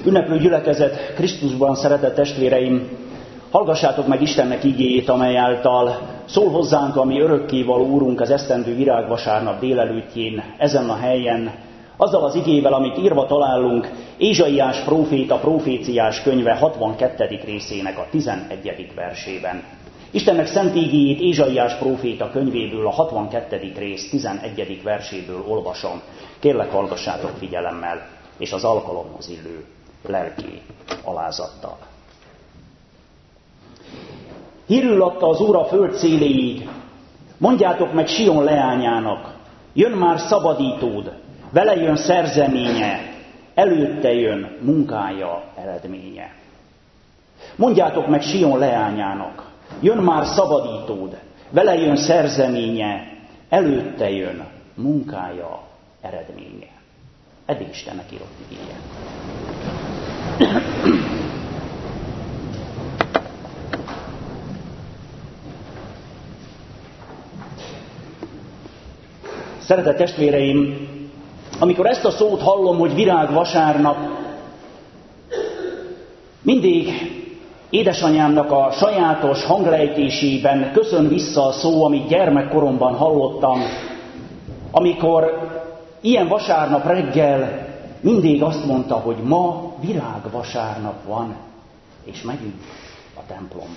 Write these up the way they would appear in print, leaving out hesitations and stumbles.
Ünneplő gyülekezet, Krisztusban szeretett testvéreim, hallgassátok meg Istennek igéjét, amely által szól hozzánk a mi örökkévaló Úrunk az esztendő virágvasárnap délelőttjén, ezen a helyen, azzal az igével, amit írva találunk Ézsaiás próféta proféciás könyve 62. részének a 11. versében. Istennek szent igéjét Ézsaiás próféta könyvéből, a 62. rész 11. verséből olvasom. Kérlek, hallgassátok figyelemmel, és az alkalomhoz illő lelki alázattal. Hírül adta az Úr a föld széléig, mondjátok meg Sion leányának, jön már szabadítód, vele jön szerzeménye, előtte jön munkája eredménye. Mondjátok meg Sion leányának, jön már szabadítód, vele jön szerzeménye, előtte jön munkája eredménye. Eddig Istennek írott igéje. Szeretett testvéreim, amikor ezt a szót hallom, hogy virágvasárnap, mindig édesanyámnak a sajátos hanglejtésében köszön vissza a szó, amit gyermekkoromban hallottam, amikor ilyen vasárnap reggel mindig azt mondta, hogy ma virágvasárnap van, és megyünk a templomba.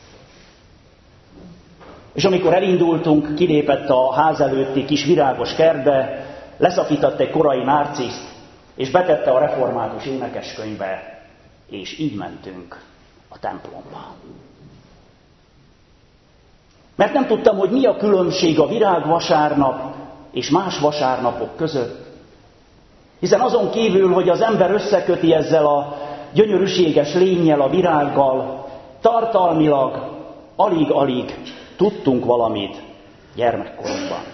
És amikor elindultunk, kilépett a ház előtti kis virágos kertbe, leszakított egy korai nárciszt, és betette a református énekeskönyvbe, és így mentünk a templomba. Mert nem tudtam, hogy mi a különbség a virágvasárnap és más vasárnapok között, hiszen azon kívül, hogy az ember összeköti ezzel a gyönyörűséges lénnyel, a virággal, tartalmilag alig-alig tudtunk valamit gyermekkoromban.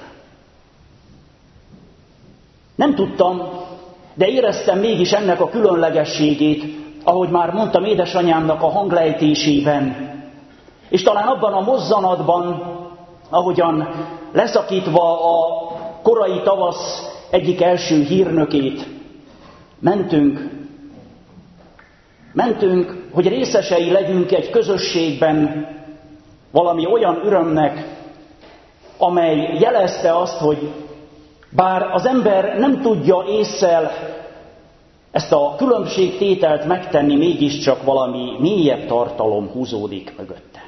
Nem tudtam, de éreztem mégis ennek a különlegességét, ahogy már mondtam, édesanyámnak a hanglejtésében, és talán abban a mozzanatban, ahogyan leszakítva a korai tavasz egyik első hírnökét, mentünk, hogy részesei legyünk egy közösségben valami olyan örömnek, amely jelezte azt, hogy bár az ember nem tudja ésszel ezt a különbségtételt megtenni, mégiscsak valami mélyebb tartalom húzódik mögötte.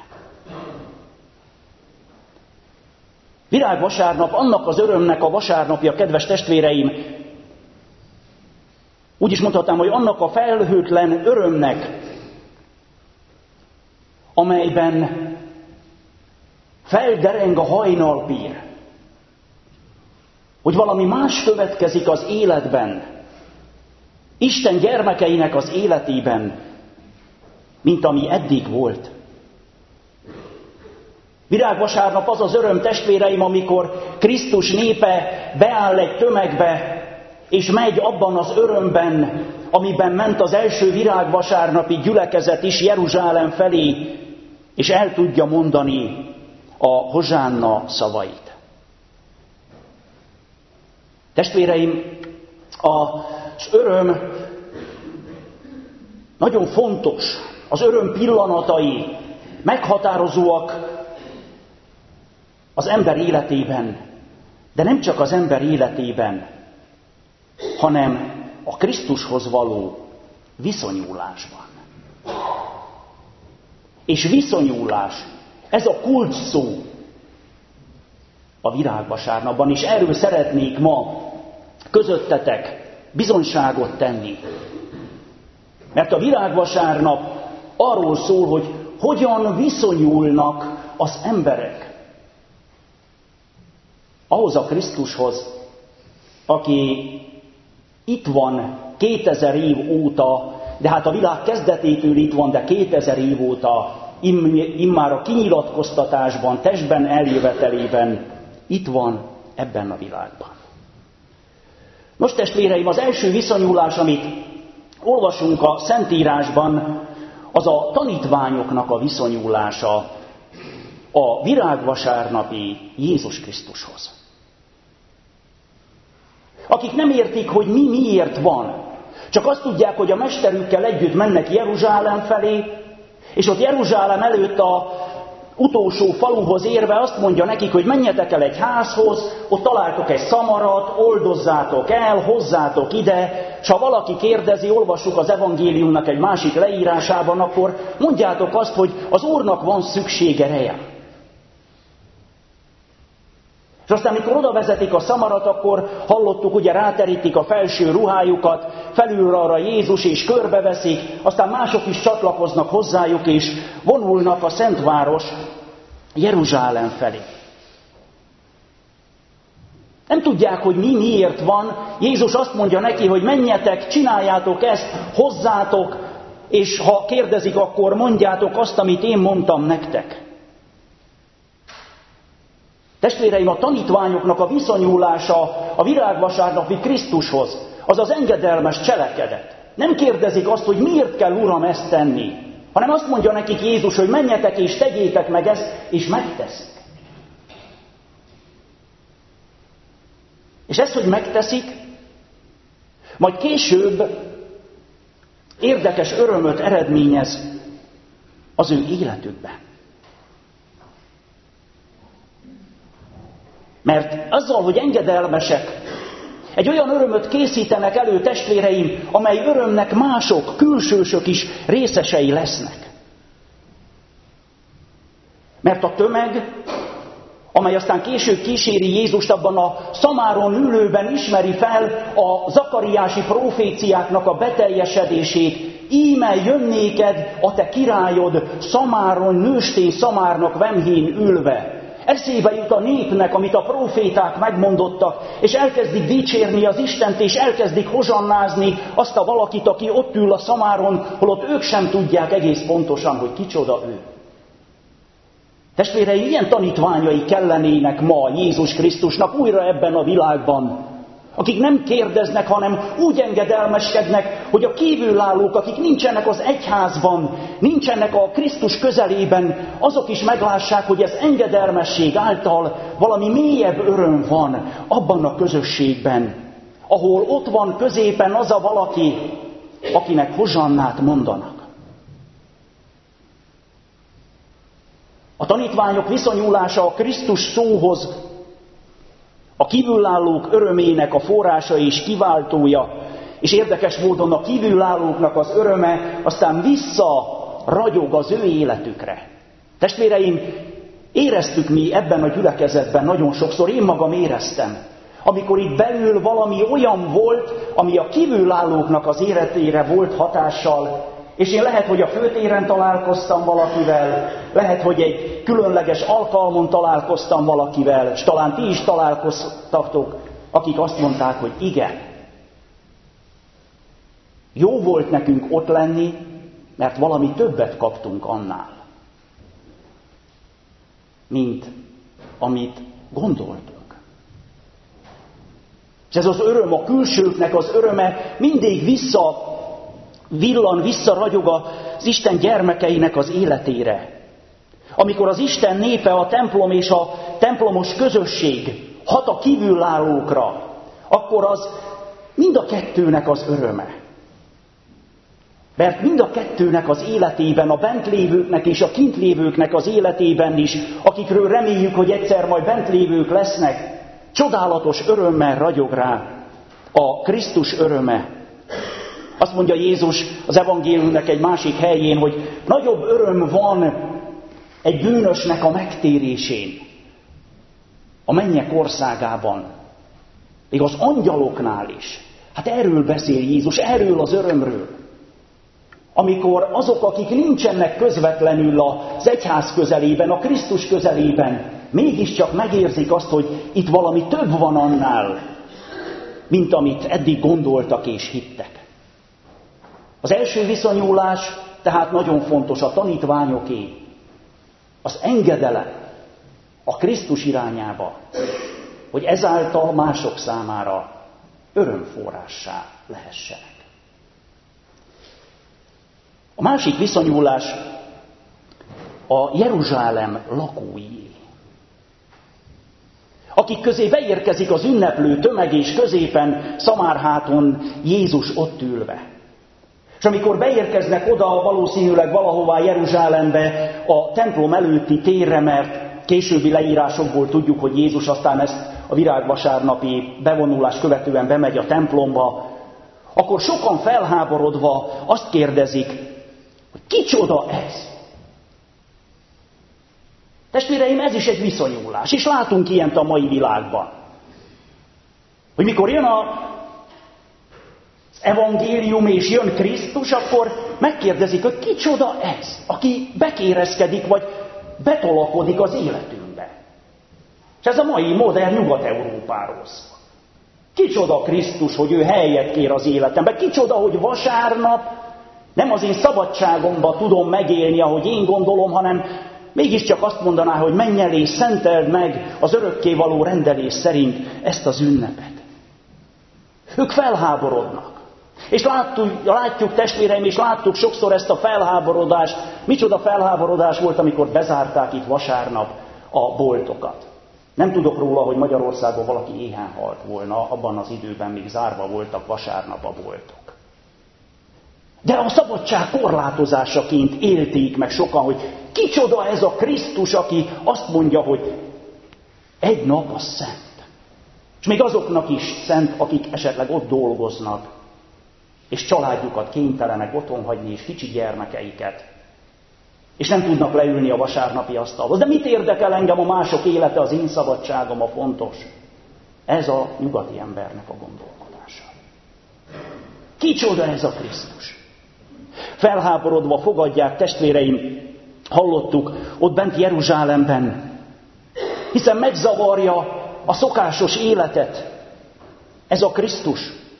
Virágvasárnap annak az örömnek a vasárnapja, kedves testvéreim, úgy is mondhatnám, hogy annak a felhőtlen örömnek, amelyben feldereng a hajnalpír, hogy valami más következik az életben, Isten gyermekeinek az életében, mint ami eddig volt. Virágvasárnap az az öröm, testvéreim, amikor Krisztus népe beáll egy tömegbe, és megy abban az örömben, amiben ment az első virágvasárnapi gyülekezet is Jeruzsálem felé, és el tudja mondani a hozsánna szavait. Testvéreim, az öröm nagyon fontos, az öröm pillanatai meghatározóak az ember életében, de nem csak az ember életében, hanem a Krisztushoz való viszonyulásban. És viszonyulás, ez a kulcs szó a virágvasárnapban, és erről szeretnék ma közöttetek bizonyságot tenni. Mert a virágvasárnap arról szól, hogy hogyan viszonyulnak az emberek ahhoz a Krisztushoz, aki itt van 2000 év óta, de hát a világ kezdetétől itt van, de 2000 év óta, immár a kinyilatkoztatásban, testben eljövetelében itt van ebben a világban. Nos, testvéreim, az első viszonyulás, amit olvasunk a Szentírásban, az a tanítványoknak a viszonyulása a virágvasárnapi Jézus Krisztushoz. Akik nem értik, hogy mi miért van, Csak azt tudják, hogy a mesterükkel együtt mennek Jeruzsálem felé, és ott Jeruzsálem előtt a utolsó faluhoz érve azt mondja nekik, hogy menjetek el egy házhoz, ott találtok egy szamarat, oldozzátok el, hozzátok ide, és ha valaki kérdezi, olvassuk az evangéliumnak egy másik leírásában, akkor mondjátok azt, hogy az Úrnak van szüksége reje. És aztán, amikor oda vezetik a szamarat, akkor hallottuk, ugye ráterítik a felső ruhájukat, felül arra Jézus és körbeveszik, aztán mások is csatlakoznak hozzájuk, és vonulnak a Szentváros Jeruzsálem felé. Nem tudják, hogy miért van. Jézus azt mondja neki, hogy menjetek, csináljátok ezt, hozzátok, és ha kérdezik, akkor mondjátok azt, amit én mondtam nektek. Testvéreim, a tanítványoknak a viszonyulása a virágvasárnapi Krisztushoz, az az engedelmes cselekedet. Nem kérdezik azt, hogy miért kell, Uram, ezt tenni, hanem azt mondja nekik Jézus, hogy menjetek és tegyétek meg ezt, és megteszik. És ezt, hogy megteszik, majd később érdekes örömöt eredményez az ő életükben. Mert azzal, hogy engedelmesek, egy olyan örömöt készítenek elő, testvéreim, amely örömnek mások, külsősök is részesei lesznek. Mert a tömeg, amely aztán később kíséri Jézust, abban a Szamáron ülőben ismeri fel a zakariási proféciáknak a beteljesedését. Íme jönnéked a te királyod Szamáron, nőstény Szamárnak vemhén ülve. Eszébe jut a népnek, amit a proféták megmondottak, és elkezdik dicsérni az Istent, és elkezdik hozsannázni azt a valakit, aki ott ül a Szamáron, holott ők sem tudják egész pontosan, hogy kicsoda ő. Testvéreim, ilyen tanítványai kellenének ma Jézus Krisztusnak újra ebben a világban, akik nem kérdeznek, hanem úgy engedelmeskednek, hogy a kívülállók, akik nincsenek az egyházban, nincsenek a Krisztus közelében, azok is meglássák, hogy ez engedelmesség által valami mélyebb öröm van abban a közösségben, ahol ott van középen az a valaki, akinek hozsannát mondanak. A tanítványok viszonyulása a Krisztus szóhoz, a kívülállók örömének a forrása és kiváltója, és érdekes módon a kívülállóknak az öröme aztán visszaragyog az ő életükre. Testvéreim, éreztük mi ebben a gyülekezetben nagyon sokszor, én magam éreztem, amikor itt belül valami olyan volt, ami a kívülállóknak az életére volt hatással, és én lehet, hogy a főtéren találkoztam valakivel, lehet, hogy egy különleges alkalmon találkoztam valakivel, és talán ti is találkoztatok, akik azt mondták, hogy igen. Jó volt nekünk ott lenni, mert valami többet kaptunk annál, mint amit gondoltunk. És ez az öröm, a külsőknek az öröme mindig visszaragyog az Isten gyermekeinek az életére. Amikor az Isten népe, a templom és a templomos közösség hat a kívülállókra, akkor az mind a kettőnek az öröme. Mert mind a kettőnek az életében, a bentlévőknek és a kintlévőknek az életében is, akikről reméljük, hogy egyszer majd bentlévők lesznek, csodálatos örömmel ragyog rá a Krisztus öröme. Azt mondja Jézus az evangéliumnak egy másik helyén, hogy nagyobb öröm van egy bűnösnek a megtérésén, a mennyek országában, még az angyaloknál is. Hát erről beszél Jézus, erről az örömről. Amikor azok, akik nincsenek közvetlenül az egyház közelében, a Krisztus közelében, mégiscsak megérzik azt, hogy itt valami több van annál, mint amit eddig gondoltak és hittek. Az első viszonyulás tehát nagyon fontos, a tanítványoké, az engedelem a Krisztus irányába, hogy ezáltal mások számára örömforrássá lehessenek. A másik viszonyulás a Jeruzsálem lakóié. akik közé beérkezik az ünneplő tömeg, és középen Szamárháton Jézus ott ülve. És amikor beérkeznek oda valószínűleg valahová Jeruzsálembe, a templom előtti térre, mert későbbi leírásokból tudjuk, hogy Jézus aztán ezt a virágvasárnapi bevonulás követően bemegy a templomba, akkor sokan felháborodva azt kérdezik, hogy kicsoda ez? Testvéreim, ez is egy viszonyulás, és látunk ilyent a mai világban. Hogy mikor jön az evangélium és jön Krisztus, akkor megkérdezik, hogy kicsoda ez, aki bekérezkedik, vagy betolakodik az életünkbe. És ez a mai modern Nyugat-Európáról szól. Kicsoda Krisztus, hogy ő helyet kér az életemben. Kicsoda, hogy vasárnap nem az én szabadságomba tudom megélni, ahogy én gondolom, hanem mégiscsak azt mondaná, hogy menj el és szenteld meg az örökkévaló rendelés szerint ezt az ünnepet. Ők felháborodnak. És látjuk testvéreim, és láttuk sokszor ezt a felháborodást. Micsoda felháborodás volt, amikor bezárták itt vasárnap a boltokat. Nem tudok róla, hogy Magyarországon valaki éhen halt volna, abban az időben még zárva voltak vasárnap a boltok. De a szabadság korlátozásaként élték meg sokan, hogy kicsoda ez a Krisztus, aki azt mondja, hogy egy nap az szent. És még azoknak is szent, akik esetleg ott dolgoznak, és családjukat kénytelenek otthon hagyni, és kicsi gyermekeiket, és nem tudnak leülni a vasárnapi asztalhoz. De mit érdekel engem a mások élete, az én szabadságom a fontos? Ez a nyugati embernek a gondolkodása. Kicsoda ez a Krisztus? Felháborodva fogadják, testvéreim, hallottuk ott bent Jeruzsálemben, hiszen megzavarja a szokásos életet ez a Krisztus.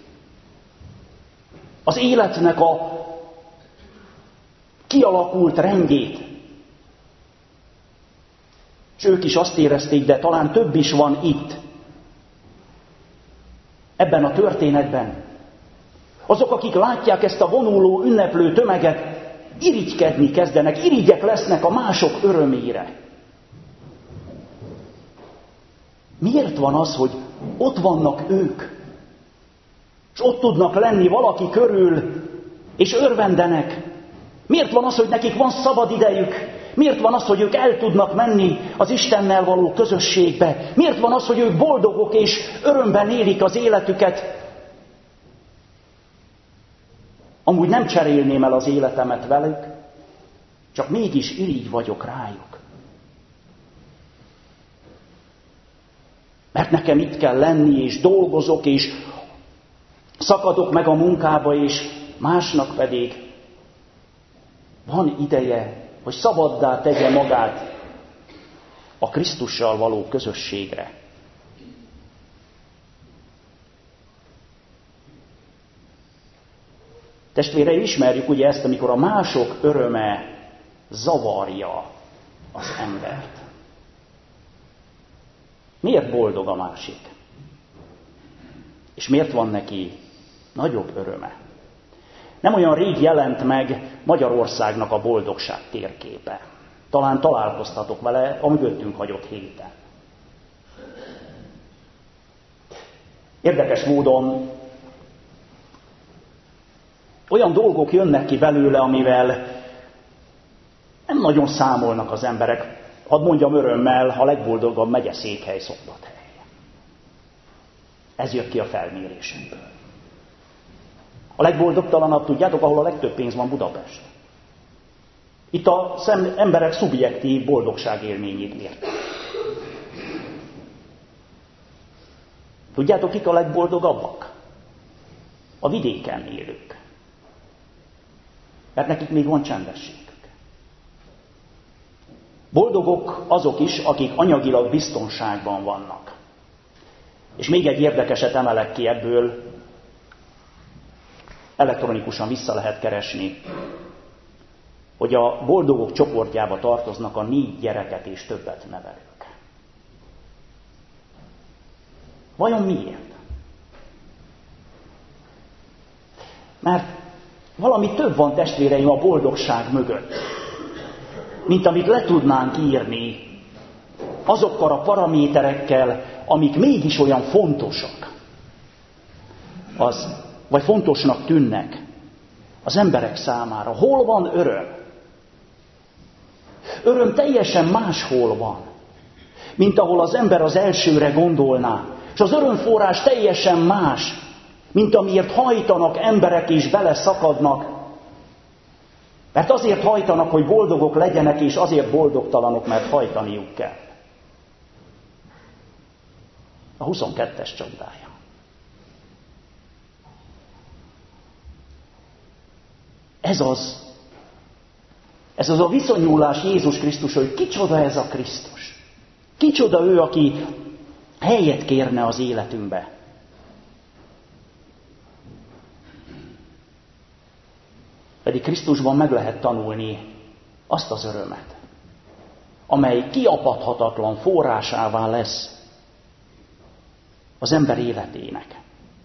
Az életnek a kialakult rendjét. És ők is azt érezték, de talán több is van itt, ebben a történetben. Azok, akik látják ezt a vonuló, ünneplő tömeget, irigykedni kezdenek, irigyek lesznek a mások örömére. Miért van az, hogy ott vannak ők, és ott tudnak lenni valaki körül, és örvendenek? Miért van az, hogy nekik van szabad idejük? Miért van az, hogy ők el tudnak menni az Istennel való közösségbe? Miért van az, hogy ők boldogok és örömben élik az életüket? Amúgy nem cserélném el az életemet velük, csak mégis irigy vagyok rájuk. Mert nekem itt kell lenni, és dolgozok, és szakadok meg a munkába, és másnak pedig van ideje, hogy szabaddá tegye magát a Krisztussal való közösségre. Testvéreim, ismerjük ugye ezt, amikor a mások öröme zavarja az embert. Miért boldog a másik? És miért van neki nagyobb öröme? Nem olyan rég jelent meg Magyarországnak a boldogság térképe. Talán találkoztatok vele a mögöttünk hagyott héten. Érdekes módon olyan dolgok jönnek ki belőle, amivel nem nagyon számolnak az emberek. Hadd mondjam örömmel, a legboldogabb megyeszékhely Szombathely. Ez jött ki a felmérésemből. A legboldogtalanabb, tudjátok, ahol a legtöbb pénz van, Budapest. Itt az emberek szubjektív boldogságélményét mértek. Tudjátok, kik a legboldogabbak? A vidéken élők. Mert nekik még van csendességük. Boldogok azok is, akik anyagilag biztonságban vannak. És még egy érdekeset emelek ki ebből, elektronikusan vissza lehet keresni, hogy a boldogok csoportjába tartoznak a 4 gyereket és többet nevelők. Vajon miért? Mert valami több van, testvéreim, a boldogság mögött, mint amit le tudnánk írni azokkal a paraméterekkel, amik mégis olyan fontosak, vagy fontosnak tűnnek az emberek számára. Hol van öröm? Öröm teljesen máshol van, mint ahol az ember az elsőre gondolná. És az örömforrás teljesen más, mint amiért hajtanak emberek és beleszakadnak. Mert azért hajtanak, hogy boldogok legyenek, és azért boldogtalanok, mert hajtaniuk kell. A 22-es csapdája. Ez az a viszonyulás Jézus Krisztus, hogy kicsoda ez a Krisztus. Kicsoda ő, aki helyet kérne az életünkbe. Pedig Krisztusban meg lehet tanulni azt az örömet, amely kiapadhatatlan forrásává lesz az ember életének.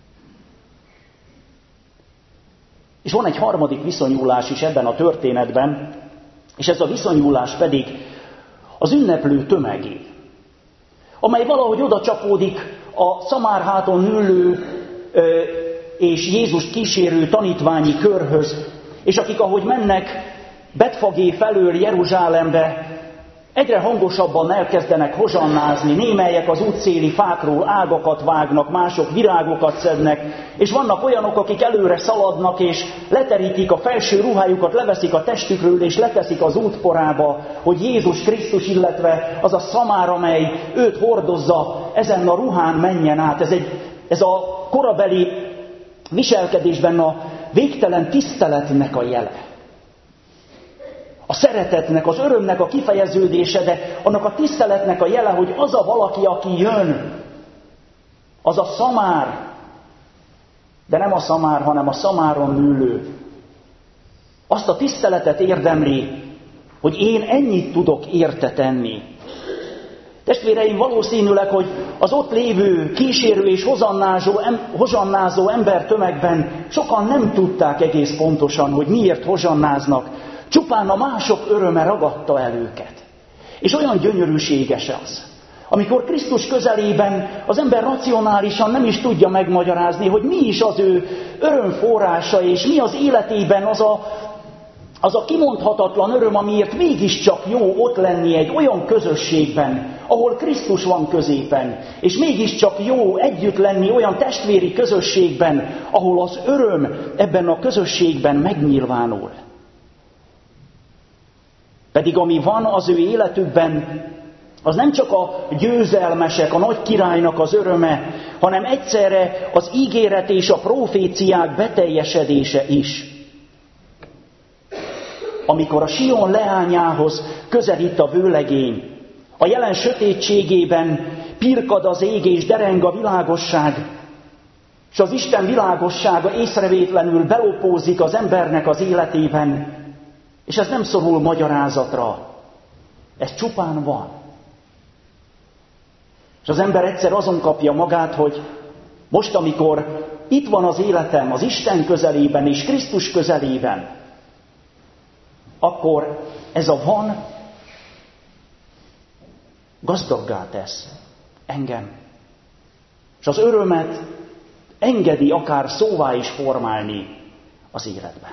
És van egy harmadik viszonyulás is ebben a történetben, és ez a viszonyulás pedig az ünneplő tömegé, amely valahogy oda csapódik a szamárháton ülő és Jézust kísérő tanítványi körhöz, és akik, ahogy mennek Betfagé felől Jeruzsálembe, egyre hangosabban elkezdenek hozsannázni, némelyek az útszéli fákról ágakat vágnak, mások virágokat szednek, és vannak olyanok, akik előre szaladnak, és leterítik a felső ruhájukat, leveszik a testükről, és leteszik az útporába, hogy Jézus Krisztus, illetve az a szamár, amely őt hordozza, ezen a ruhán menjen át. Ez a korabeli viselkedésben a végtelen tiszteletnek a jele. A szeretetnek, az örömnek a kifejeződése, de annak a tiszteletnek a jele, hogy az a valaki, aki jön, az a szamár, de nem a szamár, hanem a szamáron ülő. Azt a tiszteletet érdemli, hogy én ennyit tudok érte tenni. Testvéreim, valószínűleg, hogy az ott lévő kísérő és hozsannázó embertömegben sokan nem tudták egész pontosan, hogy miért hozsannáznak. Csupán a mások öröme ragadta el őket. És olyan gyönyörűséges az, amikor Krisztus közelében az ember racionálisan nem is tudja megmagyarázni, hogy mi is az ő örömforrása, és mi az életében az a kimondhatatlan öröm, amiért mégiscsak jó ott lenni egy olyan közösségben, ahol Krisztus van középen, és mégiscsak jó együtt lenni olyan testvéri közösségben, ahol az öröm ebben a közösségben megnyilvánul. Pedig ami van az ő életükben, az nem csak a győzelmesek, a nagy királynak az öröme, hanem egyszerre az ígéret és a proféciák beteljesedése is. Amikor a Sion leányához közelít a vőlegény, a jelen sötétségében pirkad az ég és dereng a világosság, és az Isten világossága észrevétlenül belopózik az embernek az életében, és ez nem szorul magyarázatra, ez csupán van. És az ember egyszer azon kapja magát, hogy most, amikor itt van az életem az Isten közelében és Krisztus közelében, akkor ez a van gazdaggá tesz engem. És az örömet engedi akár szóvá is formálni az életben.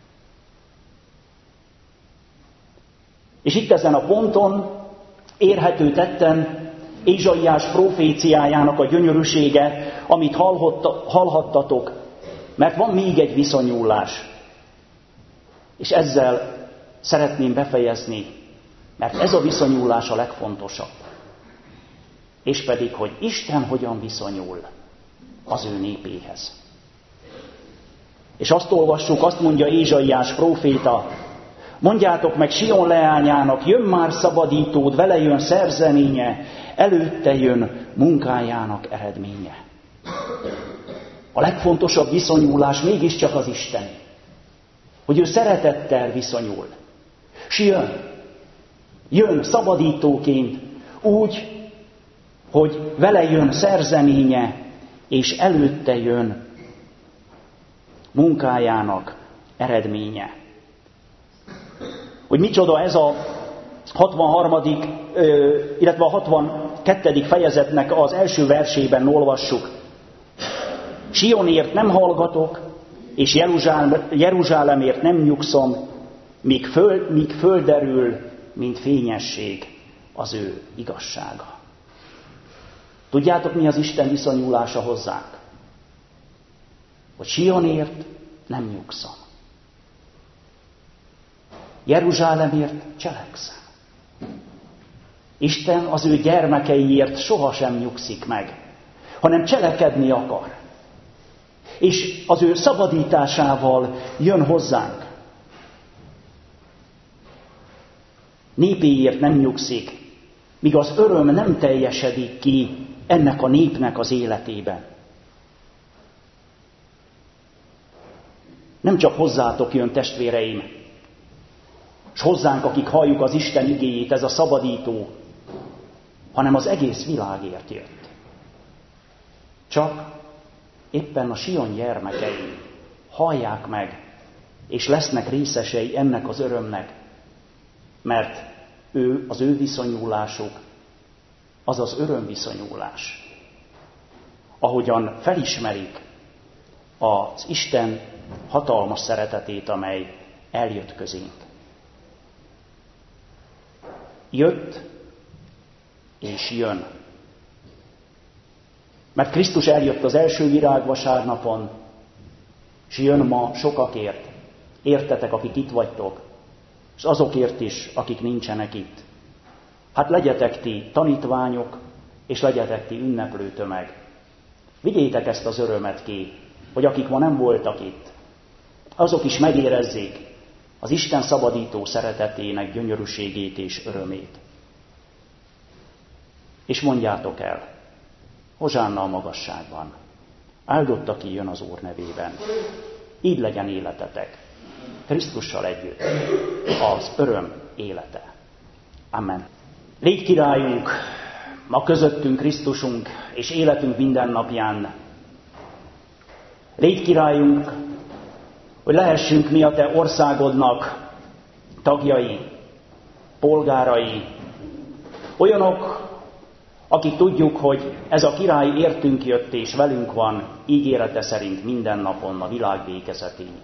És itt ezen a ponton érhető tetten Ézsaiás proféciájának a gyönyörűsége, amit hallhattatok, mert van még egy viszonyulás. És ezzel szeretném befejezni, mert ez a viszonyulás a legfontosabb. És pedig, hogy Isten hogyan viszonyul az ő népéhez. És azt olvassuk, azt mondja Ézsaiás próféta, mondjátok meg Sion leányának, jön már szabadítód, vele jön szerzeménye, előtte jön munkájának eredménye. A legfontosabb viszonyulás mégiscsak az Isten. Hogy ő szeretettel viszonyul. És jön szabadítóként úgy, hogy vele jön szerzeménye, és előtte jön munkájának eredménye. Hogy micsoda ez a 63. illetve a 2. fejezetnek az első versében olvassuk. Sionért nem hallgatok, és Jeruzsálemért nem nyugszom, míg földerül, mint fényesség az ő igazsága. Tudjátok, mi az Isten viszonyulása hozzánk? Hogy Sionért nem nyugszom. Jeruzsálemért cselekszem. Isten az ő gyermekeiért sohasem nyugszik meg, hanem cselekedni akar. És az ő szabadításával jön hozzánk. Népéért nem nyugszik, míg az öröm nem teljesedik ki ennek a népnek az életében. Nem csak hozzátok jön, testvéreim, és hozzánk, akik halljuk az Isten igéjét, ez a szabadító, hanem az egész világért jött. Csak éppen a Sion gyermekei hallják meg, és lesznek részesei ennek az örömnek, mert az ő viszonyulásuk, az az örömviszonyulás. Ahogyan felismerik az Isten hatalmas szeretetét, amely eljött közénk. Jött és jön. Mert Krisztus eljött az első virágvasárnapon, és jön ma sokakért, értetek, akik itt vagytok, és azokért is, akik nincsenek itt. Hát legyetek ti tanítványok, és legyetek ti ünneplő tömeg. Vigyétek ezt az örömet ki, hogy akik ma nem voltak itt, azok is megérezzék az Isten szabadító szeretetének gyönyörűségét és örömét. És mondjátok el, hozsánna a magasságban, áldott, aki jön az Úr nevében. Így legyen életetek, Krisztussal együtt, az öröm élete. Amen. Légy királyunk, ma közöttünk Krisztusunk, és életünk mindennapján. Légy királyunk, hogy lehessünk mi a te országodnak tagjai, polgárai, olyanok, akik tudjuk, hogy ez a király értünk jött és velünk van, ígérete szerint minden napon a világ végezetéig.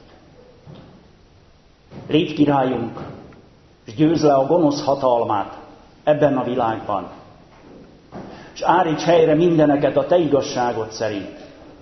Légy királyunk, és győzd le a gonosz hatalmát ebben a világban, és állíts helyre mindeneket a te igazságod szerint,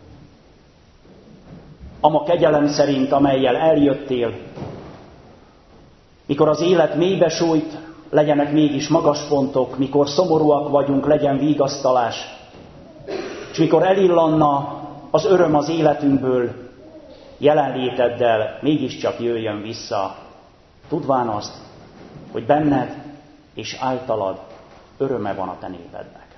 ama kegyelem szerint, amellyel eljöttél, mikor az élet mélybe sújt, legyenek mégis magas pontok, mikor szomorúak vagyunk, legyen vigasztalás, és mikor elillanna az öröm az életünkből, jelenléteddel mégiscsak jöjjön vissza, tudván azt, hogy benned és általad öröme van a te népednek.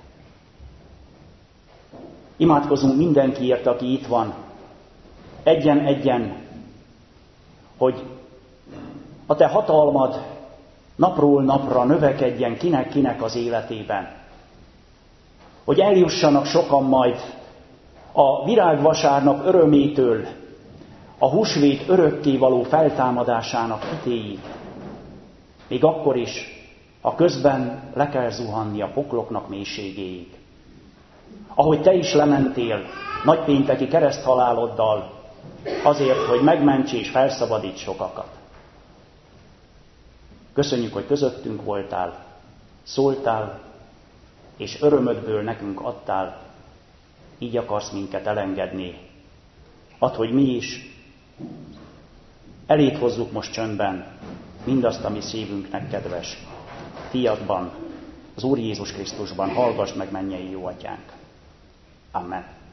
Imádkozunk mindenkiért, aki itt van, egyen-egyen, hogy a te hatalmad napról napra növekedjen kinek-kinek az életében. Hogy eljussanak sokan majd a virágvasárnap örömétől a húsvét örökkévaló feltámadásának hitéig. Még akkor is, ha közben le kell zuhanni a pokloknak mélységéig. Ahogy te is lementél nagypénteki kereszthaláloddal, azért, hogy megments és felszabadíts sokakat. Köszönjük, hogy közöttünk voltál, szóltál, és örömödből nekünk adtál, így akarsz minket elengedni. Add, hogy mi is eléd hozzuk most csöndben mindazt, ami szívünknek kedves. Fiadban, az Úr Jézus Krisztusban hallgass meg, mennyei jó atyánk. Amen.